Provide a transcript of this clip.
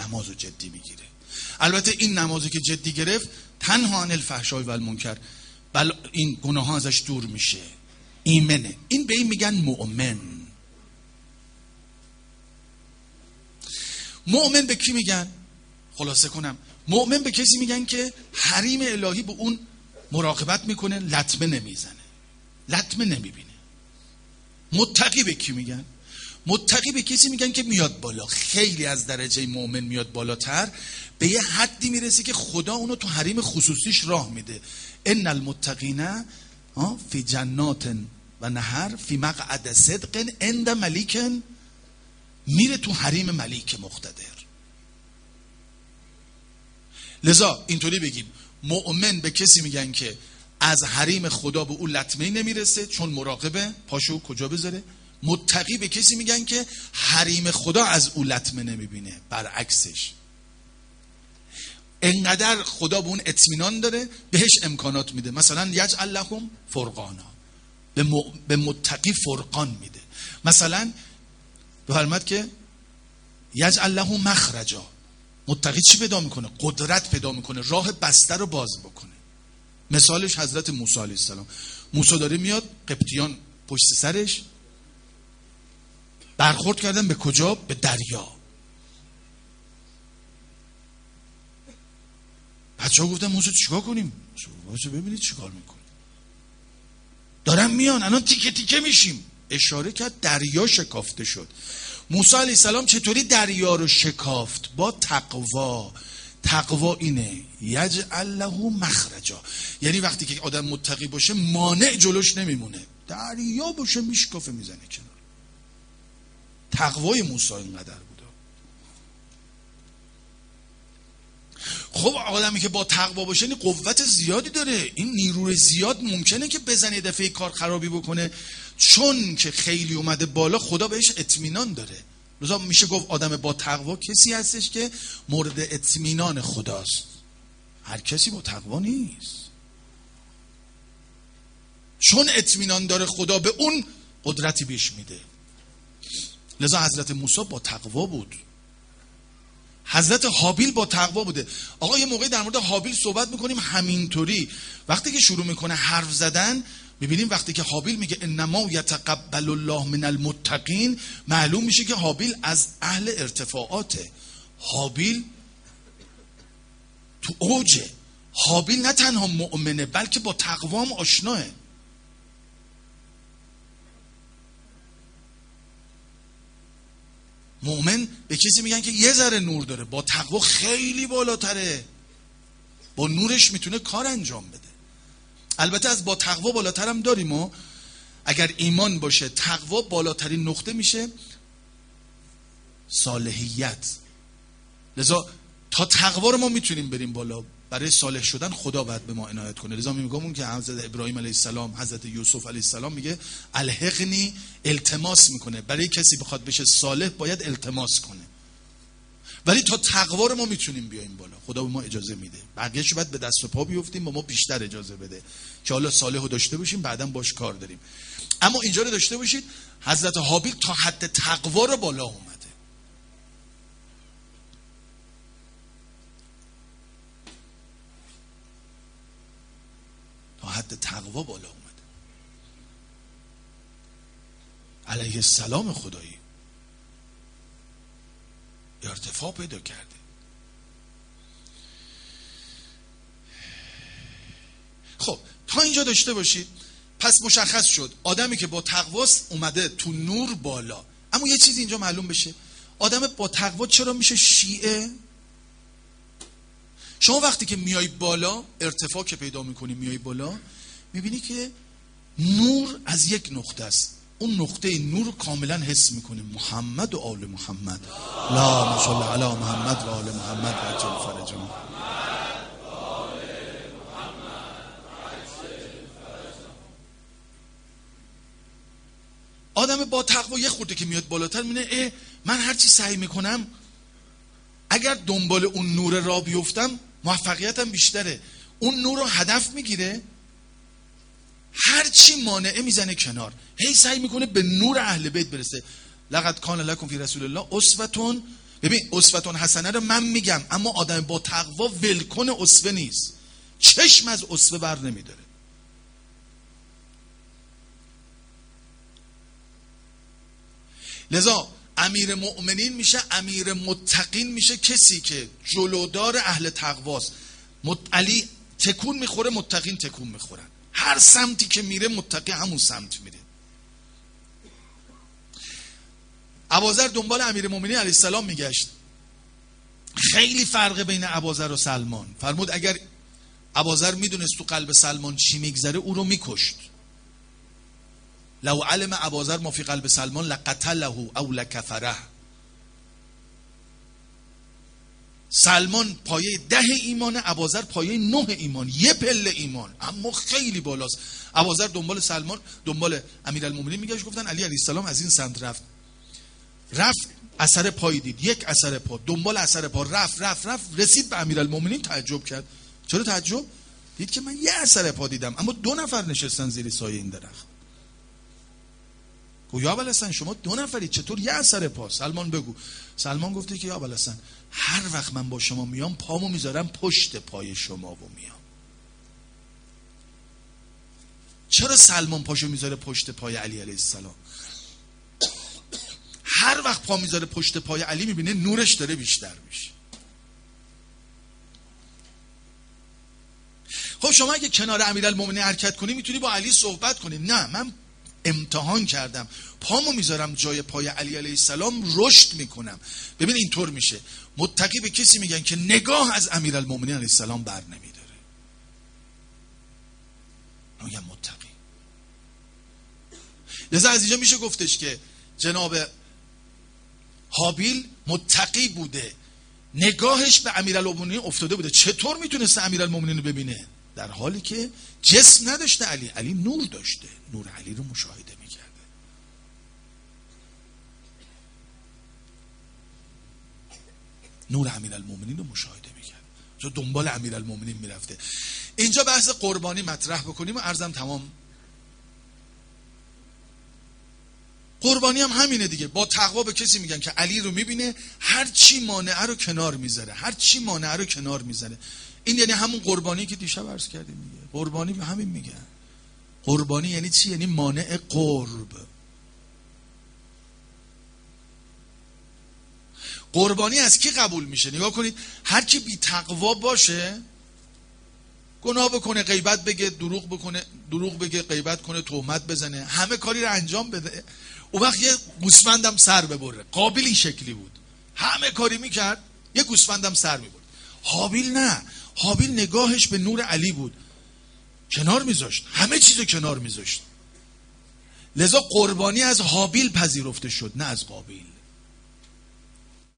نماز رو جدی میگیره. البته این نمازی که جدی گرفت تنها عن الفحشاء و المنکر، این گناه ها ازش دور میشه، ایمنه. این به این میگن مؤمن. مؤمن به کی میگن؟ خلاصه کنم، مؤمن به کسی میگن که حریم الهی به اون مراقبت میکنه، لطمه نمیزنه، لطمه نمیبینه. متقی به کی میگن؟ متقی به کسی میگن که میاد بالا، خیلی از درجه مؤمن میاد بالاتر، به یه حدی میرسه که خدا اونو تو حریم خصوصیش راه میده. ان المتقین فی جنات و نهر فی مقعد صدق عند ملیک، میره تو حریم ملیک مقتدر. لذا اینطوری بگیم مؤمن به کسی میگن که از حریم خدا به اون لطمه نمیرسه چون مراقبه، پاشو کجا بذاره. متقی به کسی میگن که حریم خدا از اون لطمه نمیبینه، برعکسش انقدر خدا به اون اطمینان داره بهش امکانات میده. مثلا یجعل لهم فرقانا، به متقی فرقان میده. مثلا بفرماد که یجعل لهم مخرجا، متقی چی پیدا میکنه؟ قدرت پیدا میکنه راه بسته رو باز بکنه. مثالش حضرت موسی علیه السلام. موسی داره میاد، قبطیان پشت سرش برخورد کردن به کجا؟ به دریا. بچه‌ها گفتن موسی چیکار کنیم؟ موسی ببینید چیکار میکنه، دارن میان الان تیکه تیکه میشیم. اشاره کرد، دریا شکافته شد. موسی علیه السلام چطوری دریا رو شکافت؟ با تقوا. تقوا اینه یجعل له مخرجا، یعنی وقتی که آدم متقی باشه مانع جلوش نمیمونه، دریا باشه میشکافه میزنه کنار. تقوای موسی اینقدر بوده. خب آدمی که با تقوا باشه این قوت زیادی داره، این نیروی زیاد ممکنه که بزنه دفعه کار خرابی بکنه، چون که خیلی اومده بالا خدا بهش اطمینان داره. لذا میشه گفت آدم با تقوا کسی هستش که مورد اطمینان خداست. هر کسی با تقوا نیست، چون اطمینان داره خدا به اون قدرتی بهش میده. لذا حضرت موسی با تقوا بود. حضرت حابیل با تقوا بوده. آقا یه موقعی در مورد حابیل صحبت میکنیم همینطوری، وقتی که شروع میکنه حرف زدن میبینیم وقتی که حابیل میگه انما یتقبل الله من المتقین، معلوم میشه که حابیل از اهل ارتفاعاته. حابیل تو اوجه. حابیل نه تنها مؤمنه بلکه با تقوا هم آشناه. مؤمن به کسی میگن که یه ذره نور داره، با تقوا خیلی بالاتره، با نورش میتونه کار انجام بده. البته از با تقوا بالاتر هم داریم و اگر ایمان باشه تقوا بالاترین نقطه میشه صالحیت. لذا تا تقوا رو ما میتونیم بریم بالا، برای صالح شدن خدا باید به ما عنایت کنه. لذا میگم که حضرت ابراهیم علیه السلام، حضرت یوسف علیه السلام میگه الحقنی، التماس میکنه. برای کسی بخواد بشه صالح باید التماس کنه، ولی تا تقوا رو ما میتونیم بیایم بالا، خدا به ما اجازه میده. بقیه‌شو باید به دست و پا بیفتیم، با ما بیشتر اجازه بده که حالا صالح رو داشته باشیم بعداً باش کار داریم. اما اینجا رو داشته باشید حضرت حابیل تا حد تقوا رو بالا اومده. تا حد تقوا بالا اومده. علیه السلام خدایی ارتفاع پیدا کرده. خب تا اینجا داشته باشید. پس مشخص شد آدمی که با تقواست اومده تو نور بالا. اما یه چیز اینجا معلوم بشه، آدم با تقوا چرا میشه شیعه؟ شما وقتی که میای بالا، ارتفاع که پیدا میکنی میای بالا، میبینی که نور از یک نقطه است. اون نقطه نور رو کاملا حس میکنیم، محمد و آل محمد، اللهم صل علی محمد و آل محمد و عجل فرجهم. آدم با تقوا یه خورده که میاد بالاتر میبینه من هرچی سعی میکنم اگر دنبال اون نور را بیفتم موفقیتم بیشتره. اون نور رو هدف میگیره، هرچی مانعه میزنه کنار، هی سعی میکنه به نور اهل بیت برسه. لقد کان لکم فی رسول الله اسوه، ببین اسوه حسنه رو من میگم، اما آدم با تقوا ولکن اسوه نیست، چشم از اسوه بر نمیداره. لذا امیر مؤمنین میشه، امیر متقین میشه کسی که جلودار اهل تقواست. علی تکون میخوره، متقین تکون میخورن. هر سمتی که میره متقی همون سمت میره. ابوذر دنبال امیر مؤمنین علیه السلام میگشت. خیلی فرق بین ابوذر و سلمان. فرمود اگر ابوذر میدونست تو قلب سلمان چی میگذره او رو میکشت. لو علم ابوذر ما فی قلب سلمان لقتله او لکفره. سلمان پایه 10 ایمان، ابوذر پایه 9 ایمان، یه پله ایمان، اما خیلی بالاست. ابوذر دنبال سلمان، دنبال امیرالمومنین میگشت. گفتن علی علیه السلام از این سمت رفت اثر پای دید، یک اثر پا، دنبال اثر پا رفت رسید به امیرالمومنین. تعجب کرد. چرا تعجب؟ دید که من یه اثر پا دیدم اما 2 نفر نشستن زیر سایه این درخت. گفت یا ابوالحسن شما 2 نفرید، چطور یه اثر پا؟ سلمان بگو. سلمان گفته که یا ابوالحسن هر وقت من با شما میام پامو میذارم پشت پای شما و میام. چرا سلمان پاشو میذاره پشت پای علی علیه السلام؟ هر وقت پا میذاره پشت پای علی میبینه نورش داره بیشتر میشه. خب شما اگه کنار امیرالمومنین حرکت کنی میتونی با علی صحبت کنی. نه، من امتحان کردم، پامو میذارم جای پای علی علیه السلام رشد میکنم. ببین اینطور میشه. متقی به کسی میگن که نگاه از امیرالمومنین علیه السلام بر نمیداره. میگن متقی. لذا از اینجا میشه گفتش که جناب هابیل متقی بوده، نگاهش به امیرالمومنین افتاده بوده. چطور میتونسته امیرالمومنین رو ببینه؟ در حالی که جسم نداشته. علی نور داشته، نور علی رو مشاهده میکرده. نور امیرالمومنین رو مشاهده میکرد، چون دنبال امیرالمومنین میرفته. اینجا بحث قربانی مطرح بکنیم و عرضم تمام. قربانی هم همینه دیگه. با تقوا به کسی میگن که علی رو میبینه، هر چی مانعه رو کنار میذاره، هر چی مانعه رو کنار میذاره. این یعنی همون قربانی که دیشب عرض کردیم میگه. قربانی به همین میگن. قربانی یعنی چی؟ یعنی مانع قرب. قربانی از کی قبول میشه؟ نگاه کنید، هر کی بی تقوا باشه، گناه بکنه، غیبت بگه، دروغ بگه، غیبت کنه، تهمت بزنه، همه کاری رو انجام بده، اون وقت یه گوسفندم سر ببره. قابیل این شکلی بود، همه کاری میکرد، یه گوسفندم سر میبرد. هابیل نه، هابیل نگاهش به نور علی بود، کنار میذاشت، همه چیزو کنار میذاشت. لذا قربانی از هابیل پذیرفته شد، نه از قابیل.